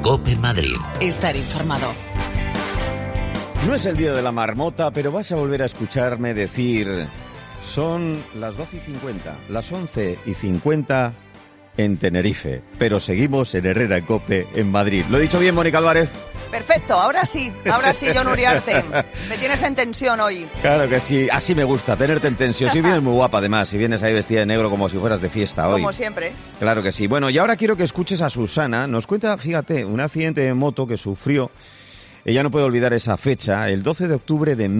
COPE Madrid. Estar informado. No es el día de la marmota, pero vas a volver a escucharme decir: son las 12:50, las 11:50 en Tenerife, pero seguimos en Herrera en COPE en Madrid. ¿Lo he dicho bien, Mónica Álvarez? Perfecto, ahora sí, Jon Uriarte. Me tienes en tensión hoy. Claro que sí, así me gusta, tenerte en tensión. Si vienes muy guapa además, si vienes ahí vestida de negro como si fueras de fiesta hoy. Como siempre. Claro que sí. Bueno, y ahora quiero que escuches a Susana. Nos cuenta, fíjate, un accidente de moto que sufrió. Ella no puede olvidar esa fecha, el 12 de octubre de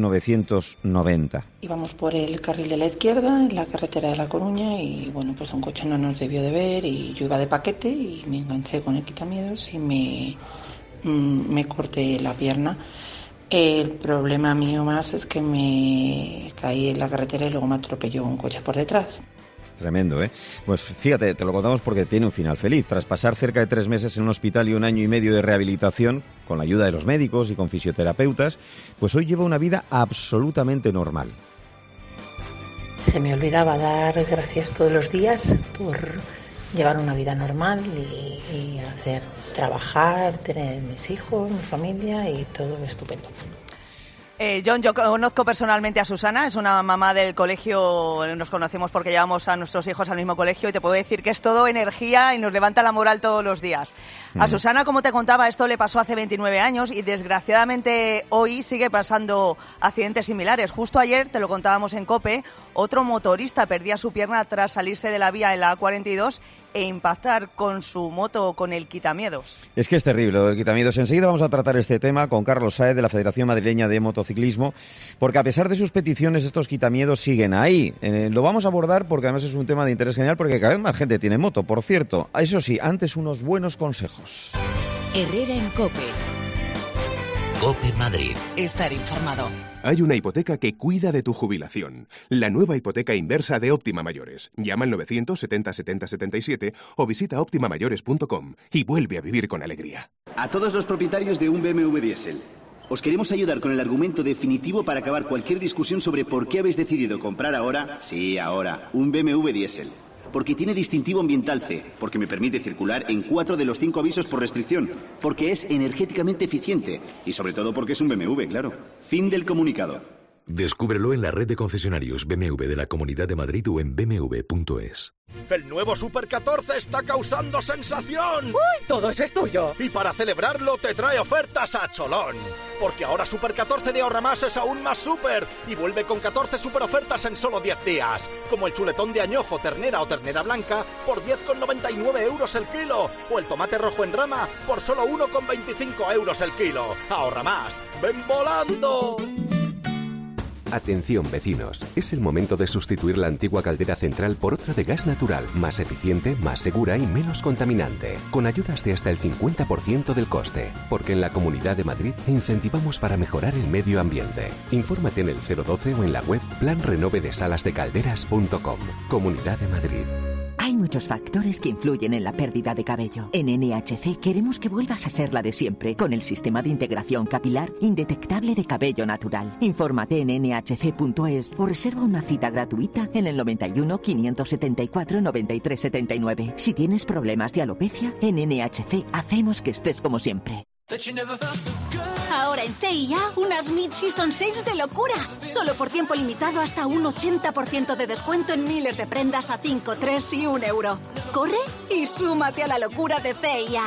1990. Íbamos por el carril de la izquierda, en la carretera de La Coruña, y bueno, pues un coche no nos debió de ver y yo iba de paquete y me enganché con el quitamiedos y me corté la pierna. El problema mío más es que me caí en la carretera y luego me atropelló un coche por detrás. Tremendo, ¿eh? Pues fíjate, te lo contamos porque tiene un final feliz. Tras pasar cerca de 3 meses en un hospital y 1 año y medio de rehabilitación, con la ayuda de los médicos y con fisioterapeutas, pues hoy lleva una vida absolutamente normal. Se me olvidaba dar gracias todos los días por llevar una vida normal y hacer, trabajar, tener mis hijos, mi familia y todo estupendo. Jon, yo conozco personalmente a Susana, es una mamá del colegio, nos conocemos porque llevamos a nuestros hijos al mismo colegio y te puedo decir que es todo energía y nos levanta la moral todos los días. A Susana, como te contaba, esto le pasó hace 29 años y desgraciadamente hoy sigue pasando accidentes similares. Justo ayer, te lo contábamos en COPE, otro motorista perdía su pierna tras salirse de la vía en la A42 e impactar con su moto con el quitamiedos. Es que es terrible lo del quitamiedos. Enseguida vamos a tratar este tema con Carlos Sáez de la Federación Madrileña de Motociclismo, porque a pesar de sus peticiones estos quitamiedos siguen ahí. Lo vamos a abordar porque además es un tema de interés general porque cada vez más gente tiene moto, por cierto. Eso sí, antes unos buenos consejos. Herrera en COPE. COPE Madrid. Estar informado. Hay una hipoteca que cuida de tu jubilación. La nueva hipoteca inversa de Óptima Mayores. Llama al 970 70 77 o visita optimamayores.com y vuelve a vivir con alegría. A todos los propietarios de un BMW diésel, os queremos ayudar con el argumento definitivo para acabar cualquier discusión sobre por qué habéis decidido comprar ahora, sí, ahora, un BMW diésel. Porque tiene distintivo ambiental C, porque me permite circular en 4 de los 5 avisos por restricción, porque es energéticamente eficiente y sobre todo porque es un BMW, claro. Fin del comunicado. Descúbrelo en la red de concesionarios BMW de la Comunidad de Madrid o en bmw.es. ¡El nuevo Super 14 está causando sensación! ¡Uy, todo eso es tuyo! Y para celebrarlo te trae ofertas a cholón. Porque ahora Super 14 de Ahorra Más es aún más super y vuelve con 14 super ofertas en solo 10 días. Como el chuletón de añojo, ternera o ternera blanca por 10,99 euros el kilo. O el tomate rojo en rama por solo 1,25 euros el kilo. Ahorra Más. ¡Ven volando! Atención vecinos, es el momento de sustituir la antigua caldera central por otra de gas natural, más eficiente, más segura y menos contaminante, con ayudas de hasta el 50% del coste, porque en la Comunidad de Madrid incentivamos para mejorar el medio ambiente. Infórmate en el 012 o en la web planrenovedesalasdecalderas.com. Comunidad de Madrid. Hay muchos factores que influyen en la pérdida de cabello. En NHC queremos que vuelvas a ser la de siempre, con el sistema de integración capilar indetectable de cabello natural. Infórmate en nhc.es o reserva una cita gratuita en el 91 574 93 79. Si tienes problemas de alopecia, en NHC hacemos que estés como siempre. Ahora en CIA, unas Mid-Season Sales de locura. Solo por tiempo limitado hasta un 80% de descuento en miles de prendas a 5, 3 y 1 euro. Corre y súmate a la locura de CIA.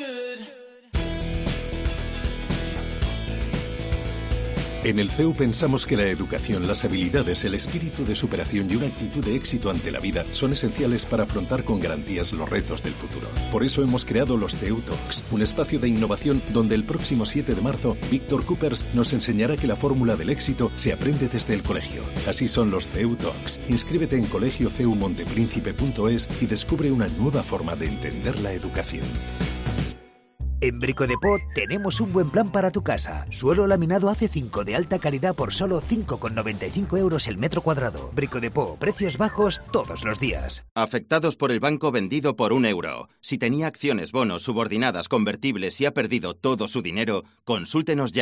En el CEU pensamos que la educación, las habilidades, el espíritu de superación y una actitud de éxito ante la vida son esenciales para afrontar con garantías los retos del futuro. Por eso hemos creado los CEU Talks, un espacio de innovación donde el próximo 7 de marzo Víctor Coopers nos enseñará que la fórmula del éxito se aprende desde el colegio. Así son los CEU Talks. Inscríbete en colegioceumontepríncipe.es y descubre una nueva forma de entender la educación. En Brico Depot tenemos un buen plan para tu casa. Suelo laminado AC5 de alta calidad por solo 5,95 euros el metro cuadrado. Brico Depot, precios bajos todos los días. Afectados por el banco vendido por 1 euro. Si tenía acciones, bonos, subordinadas, convertibles y ha perdido todo su dinero, consúltenos ya.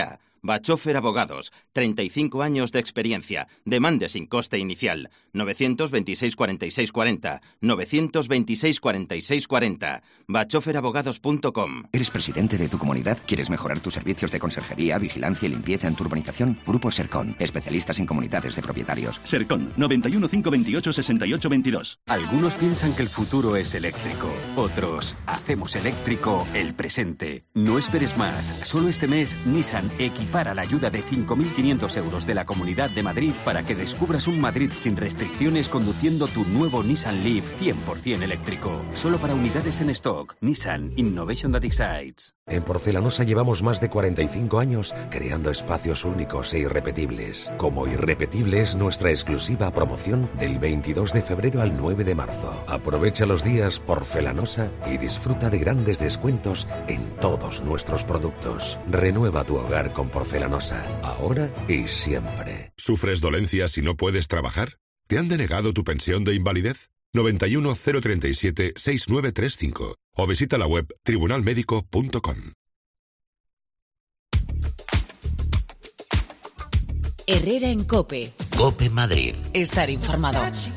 Bachofer Abogados, 35 años de experiencia. Demande sin coste inicial. 926 46 40. 926 46 40. bachoferabogados.com. ¿Eres presidente de tu comunidad? ¿Quieres mejorar tus servicios de conserjería, vigilancia y limpieza en tu urbanización? Grupo Sercon, especialistas en comunidades de propietarios. Sercon, 91 528 68 22. Algunos piensan que el futuro es eléctrico. Otros, hacemos eléctrico el presente. No esperes más. Solo este mes, Nissan equipara la ayuda de 5.500 euros de la Comunidad de Madrid para que descubras un Madrid sin restricciones conduciendo tu nuevo Nissan Leaf 100% eléctrico. Solo para unidades en stock. Nissan Innovation that excites. En Porcelanosa llevamos más de 45 años creando espacios únicos e irrepetibles. Como irrepetible es nuestra exclusiva promoción del 22 de febrero al 9 de marzo. Aprovecha los días Porcelanosa y disfruta de grandes descuentos en todos nuestros productos. Renueva tu hogar con Porcelanosa, ahora y siempre. ¿Sufres dolencias y no puedes trabajar? ¿Te han denegado tu pensión de invalidez? 91 037 6935 o visita la web tribunalmedico.com. Herrera en COPE. COPE Madrid. Estar informado.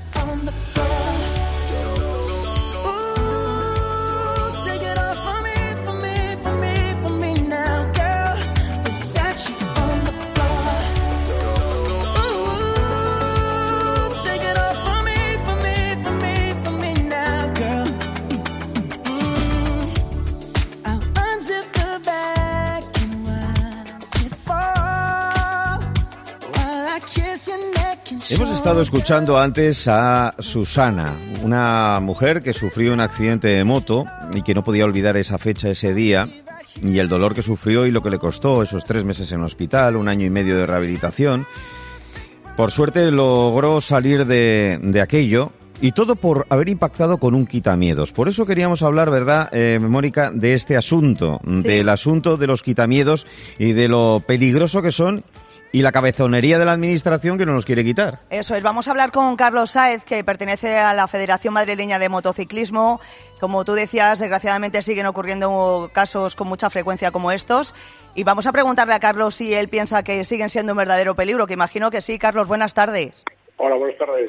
Hemos estado escuchando antes a Susana, una mujer que sufrió un accidente de moto y que no podía olvidar esa fecha, ese día, y el dolor que sufrió y lo que le costó esos 3 meses en hospital, 1 año y medio de rehabilitación. Por suerte logró salir de aquello, y todo por haber impactado con un quitamiedos. Por eso queríamos hablar, ¿verdad, Mónica, de este asunto, del asunto de los quitamiedos y de lo peligroso que son, y la cabezonería de la Administración que no nos quiere quitar. Eso es, vamos a hablar con Carlos Sáez, que pertenece a la Federación Madrileña de Motociclismo. Como tú decías, desgraciadamente siguen ocurriendo casos con mucha frecuencia como estos. Y vamos a preguntarle a Carlos si él piensa que siguen siendo un verdadero peligro, que imagino que sí. Carlos, buenas tardes. Hola, buenas tardes.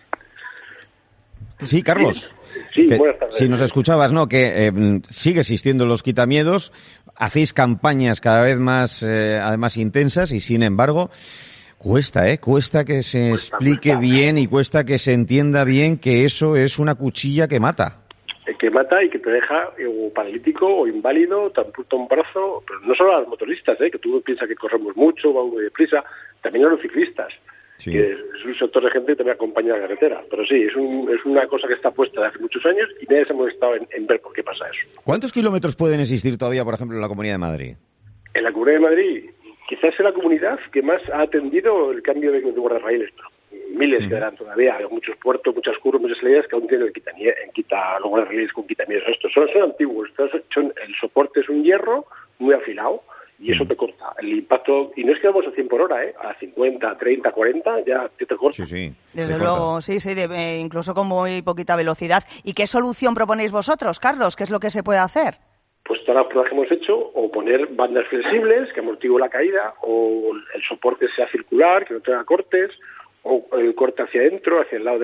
Sí, Carlos. Sí, buenas tardes. Si nos escuchabas, ¿no? Que sigue existiendo los quitamiedos, hacéis campañas cada vez más, además intensas, y sin embargo, cuesta que se explique bien y cuesta que se entienda bien que eso es una cuchilla que mata. Que mata y que te deja o paralítico o inválido, te amputa un brazo, pero no solo a los motoristas, que tú piensas que corremos mucho, vamos muy deprisa, también a los ciclistas. Sí. Que es un sector de gente que también acompaña la carretera. Pero sí, es una cosa que está puesta desde hace muchos años y nadie se ha molestado en ver por qué pasa eso. ¿Cuántos kilómetros pueden existir todavía, por ejemplo, en la Comunidad de Madrid? En la Comunidad de Madrid, quizás es la comunidad que más ha atendido el cambio de guardarraíles. Miles quedarán todavía, hay muchos puertos, muchas curvas, muchas salidas que aún tienen los guardarraíles con quitamiedos. Estos son antiguos, el soporte es un hierro muy afilado. Y eso te corta el impacto, y no es que vamos a 100 por hora, a 50, 30, 40, ya te corta. Sí. Desde luego, sí, incluso con muy poquita velocidad. ¿Y qué solución proponéis vosotros, Carlos? ¿Qué es lo que se puede hacer? Pues todas las pruebas que hemos hecho, o poner bandas flexibles que amortiguen la caída, o el soporte sea circular, que no tenga cortes, o el corte hacia adentro, hacia el lado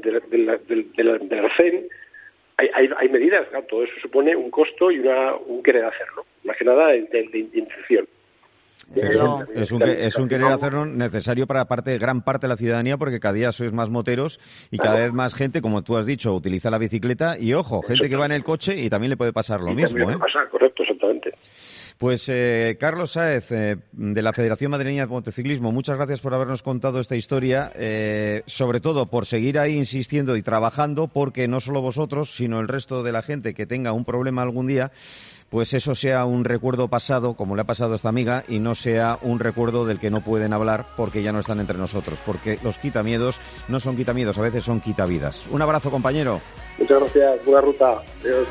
del arcén. Hay medidas, claro, todo eso supone un costo y un querer hacerlo, más que nada de intención. Es un querer hacerlo necesario para gran parte de la ciudadanía, porque cada día sois más moteros y cada vez más gente, como tú has dicho, utiliza la bicicleta, y ojo, gente que va en el coche y también le puede pasar lo mismo. También puede pasar, correcto, exactamente. Pues Carlos Sáez, de la Federación Madrileña de Motociclismo, muchas gracias por habernos contado esta historia, sobre todo por seguir ahí insistiendo y trabajando, porque no solo vosotros, sino el resto de la gente que tenga un problema algún día, pues eso sea un recuerdo pasado, como le ha pasado a esta amiga, y no sea un recuerdo del que no pueden hablar porque ya no están entre nosotros, porque los quitamiedos no son quitamientos, a veces son quitavidas. Un abrazo, compañero. Muchas gracias, buena ruta. Adiós.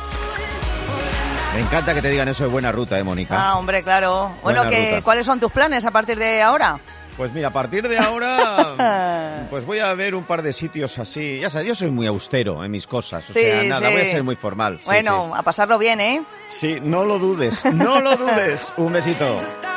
Me encanta que te digan eso de buena ruta, Mónica. Ah, hombre, claro. Bueno, ¿cuáles son tus planes a partir de ahora? Pues mira, a partir de ahora, pues voy a ver un par de sitios así. Ya sabes, yo soy muy austero en mis cosas, voy a ser muy formal. Bueno, a pasarlo bien, ¿eh? Sí, no lo dudes, no lo dudes. Un besito.